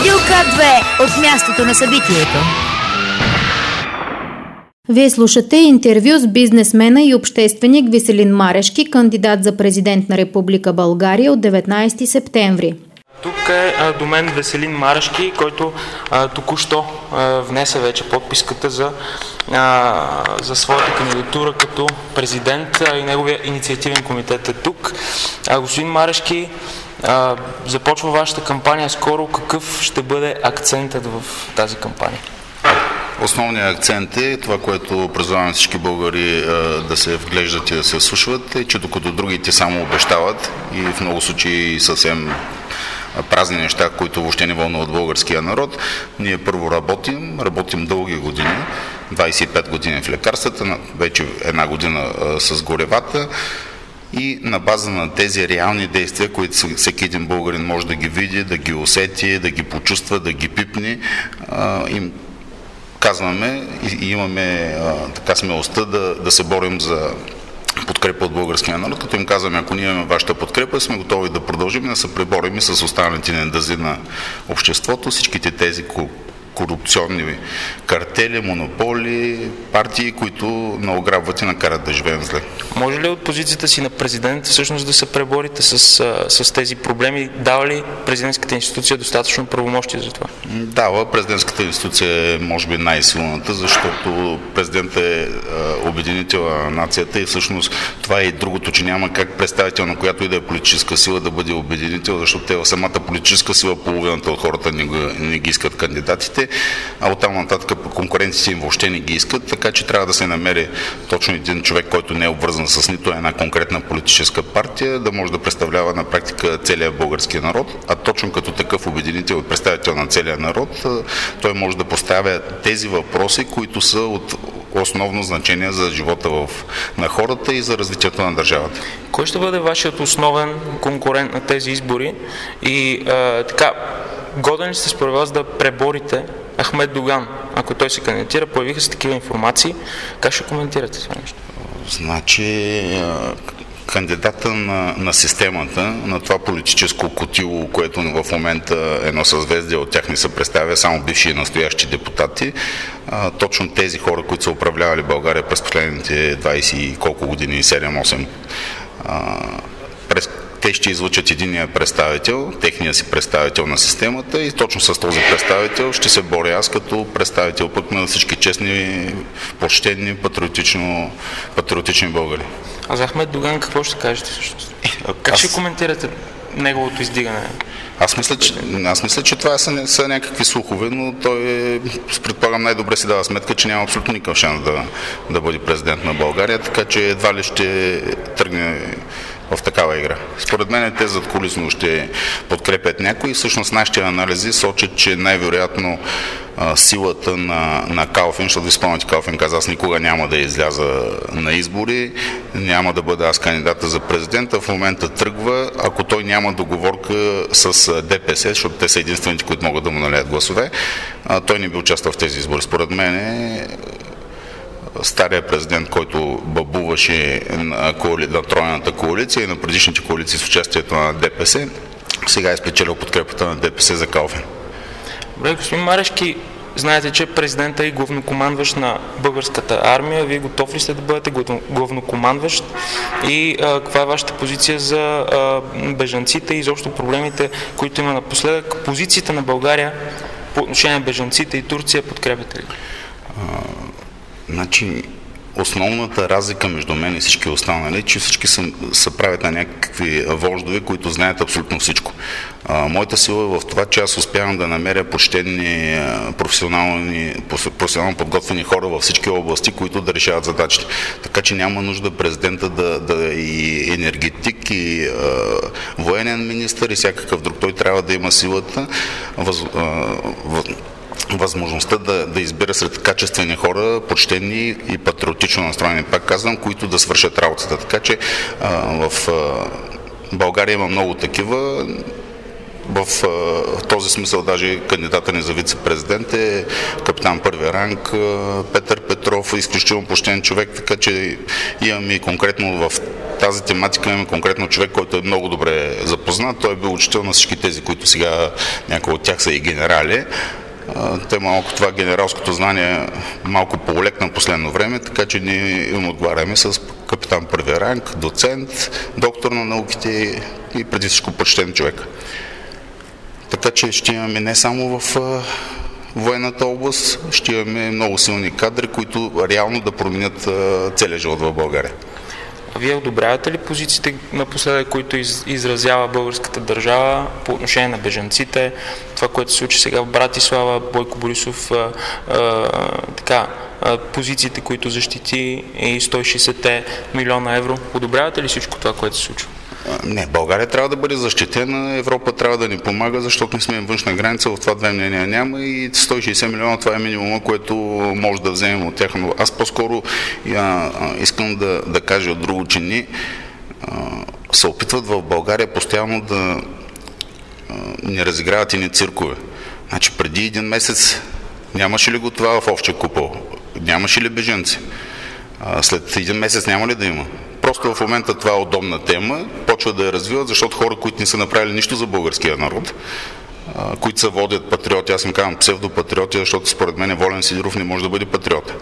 Радио К2 от мястото на събитието. Вие слушате интервю с бизнесмена и общественик Веселин Марешки, кандидат за президент на Република България от 19 септември. Тук е до мен Веселин Марешки, който току-що внесе вече подписката за своята кандидатура като президент и неговия инициативен комитет е тук. Господин Марешки, започва вашата кампания скоро. Какъв ще бъде акцентът в тази кампания? Основният акцент е това, което призоваваме всички българи да се вглеждат и да се слушват, е, че докато другите само обещават и в много случаи съвсем празни неща, които въобще не вълнуват българския народ, ние първо работим дълги години, 25 години в лекарствата, вече една година с горевата, и на база на тези реални действия, които всеки един българин може да ги види, да ги усети, да ги почувства, да ги пипне, им казваме и имаме така смелостта да се борим за подкрепа от българския народ, като им казваме, ако ние имаме вашата подкрепа, сме готови да продължим и да се преборим и с останалите недъзи на обществото, всичките тези корупционни картели, монополи, партии, които наограбват и накарат да живеем зле. Може ли от позицията си на президент всъщност да се преборите с тези проблеми? Дава ли президентската институция достатъчно правомощие за това? Дава. Президентската институция е може би най-силната, защото президент е обединител на нацията и всъщност това е и другото, че няма как представител на която и да е политическа сила да бъде обединител, защото те в самата политическа сила половината от хората не ги искат кандидатите, а оттам нататък конкуренците им въобще не ги искат, така че трябва да се намери точно един човек, който не е обвързан с нито една конкретна политическа партия, да може да представлява на практика целия български народ, а точно като такъв обединител и представител на целия народ, той може да поставя тези въпроси, които са от основно значение за живота на хората и за развитието на държавата. Кой ще бъде вашият основен конкурент на тези избори и така, годен ли сте според вас да преборите Ахмед Доган, ако той се кандидатира? Появиха се такива информации. Как ще коментирате това нещо? Значи, кандидата на системата, на това политическо котило, което в момента едно съзвездие от тях не се представя, само бивши и настоящи депутати, точно тези хора, които са управлявали България през последните 20 и колко години, 7-8, те ще излучат единия представител, техния си представител на системата и точно с този представител ще се боря аз като представител пък на всички честни, почтени, патриотични българи. А за Ахмед Доган какво ще кажете всъщност? Как ще коментирате неговото издигане? Аз мисля, че това са някакви слухове, но той предполагам най-добре си дава сметка, че няма абсолютно никакъв шанс да бъде президент на България, така че едва ли ще тръгне в такава игра. Според мен те задкулисно ще подкрепят някои. Всъщност нашите анализи сочат, че най-вероятно силата на Калфин, защото ви спомняте, Калфин каза, аз никога няма да изляза на избори, няма да бъда аз кандидата за президента. В момента тръгва, ако той няма договорка с ДПС, защото те са единствените, които могат да му налеят гласове, той не би участвал в тези избори. Според мен стария президент, който бабуваше на тройната коалиция и на предишните коалиции с участието на ДПС, сега е спечелил подкрепата на ДПС за Калфин. Добре, господин Марешки, знаете, че президентът е главнокомандващ на българската армия. Вие готов ли сте да бъдете главнокомандващ? И каква е вашата позиция за бежанците и изобщо проблемите, които има напоследък? Позицията на България по отношение на бежанците и Турция подкрепяте ли? Значи, основната разлика между мен и всички останали е, че всички се правят на някакви вождове, които знаят абсолютно всичко. Моята сила е в това, че аз успявам да намеря почтени, професионално подготвени хора във всички области, които да решават задачите. Така че няма нужда президента да е и енергетик, и военен министър, и всякакъв друг. Той трябва да има силата, възможността да избира сред качествени хора, почтени и патриотично настроени, пак казвам, които да свършат работата. Така че в България има много такива. В този смисъл даже кандидата ни за вице-президент е капитан първи ранг Петър Петров, изключително почтен човек, така че имаме и конкретно в тази тематика имаме конкретно човек, който е много добре запознат. Той е бил учител на всички тези, които сега някои от тях са и генерали. Те малко това генералското знание малко по-олекна последно време, така че ние им отговаряме с капитан първи ранг, доцент, доктор на науките и преди всичко почтен човек. Така че ще имаме не само в военната област, ще имаме много силни кадри, които реално да променят целия живот в България. Вие одобрявате ли позициите напоследък, които изразява българската държава по отношение на бежанците, това, което се случи сега в Братислава, Бойко Борисов, позициите, които защити и 160 милиона евро? Одобрявате ли всичко това, което се случва? Не, България трябва да бъде защитена, Европа трябва да ни помага, защото не сме външна граница, в това две мнения няма и 160 милиона това е минимума, което може да вземем от тях. Но аз по-скоро искам да кажа от друго, че ни се опитват в България постоянно да ни разиграват и ни циркове. Значи преди един месец нямаше ли го това в Овча купол? Нямаше ли бежанци? След един месец няма ли да има? Просто в момента това е удобна тема, почва да я развиват, защото хора, които не са направили нищо за българския народ, които се водят патриоти, аз им казвам псевдопатриоти, защото според мен Волен Сидеров не може да бъде патриот.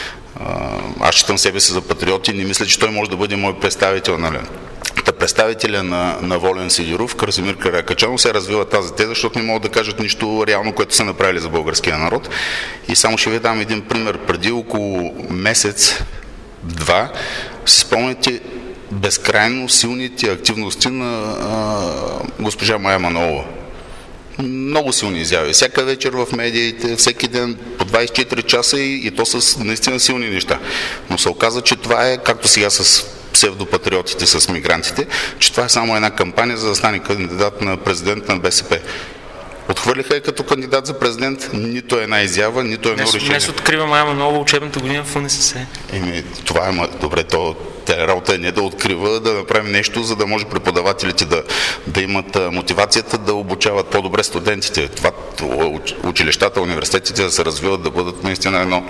Аз считам себе си за патриот и не мисля, че той може да бъде мой представител. Нали? Представителя на Волен Сидеров, Красимир Каракачанов, се развива тази теза, защото не могат да кажат нищо реално, което са направили за българския народ. И само ще ви дам един пример. Преди около месец-два си спомняте безкрайно силните активности на госпожа Мая Манолова. Много силни изяви. Всяка вечер в медиите, всеки ден по 24 часа и то с наистина силни неща. Но се оказа, че това е, както сега с псевдопатриотите, с мигрантите, че това е само една кампания, за да стане кандидат на президент на БСП. Отхвърлиха я като кандидат за президент, нито една изява, нито едно решение. Днес открива Мая Манолова учебната година в УНСС. Това е добре, работа е не да открива, да направи нещо, за да може преподавателите да имат мотивацията да обучават по-добре студентите. Това училищата, университетите да се развиват, да бъдат наистина едно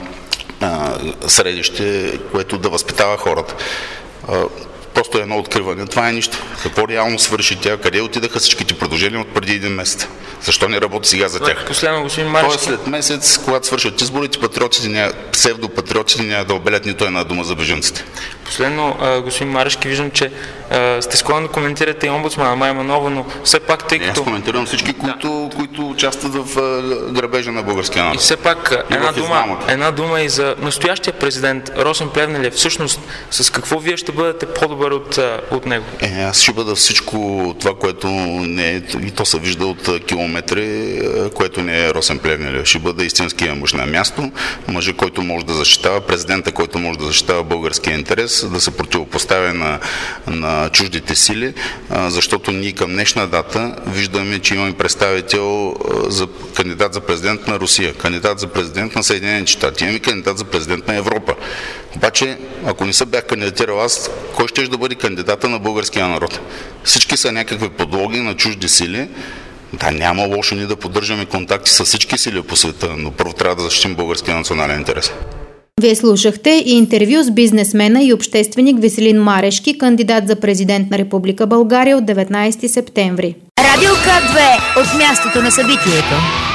средище, което да възпитава хората. Просто едно откриване. Това е нищо. Какво реално свърши тя? Къде отидаха всичките предложения от преди един месец? Защо не работи сега за тях? Последно, господин Марешки. Тоест след месец, когато свършат изборите, псевдопатриотите няма да обелят нито една дума за бежанците. Последно, господин Марешки, виждам, че сте склонни да коментирате и омбудсмана Мая Манолова, но все пак, тъй като... Аз коментирам всички, които участват в грабежа на българския народ. И все пак една дума и за настоящия президент Росен Плевнелиев. Всъщност, с какво вие ще бъдете по-добър от него? Аз ще бъда всичко това, което не е, и то се вижда от километри, което не е Росен Плевнелиев. Ще бъда истинския мъж на място, мъжа, който може да защитава, президента, който може да защитава българския интерес, да се противопоставя на чуждите сили, защото ние към днешна дата виждаме, че имаме представител за кандидат за президент на Русия, кандидат за президент на Съединените щати, имаме кандидат за президент на Европа. Обаче, ако не се бях кандидатирал аз, кой ще да бъде кандидата на българския народ? Всички са някакви подлоги на чужди сили. Да, няма лошо ни да поддържаме контакти с всички сили по света, но първо трябва да защитим българския национален интерес. Вие слушахте и интервю с бизнесмена и общественик Веселин Марешки, кандидат за президент на Република България от 19 септември. Радио К2 от мястото на събитието.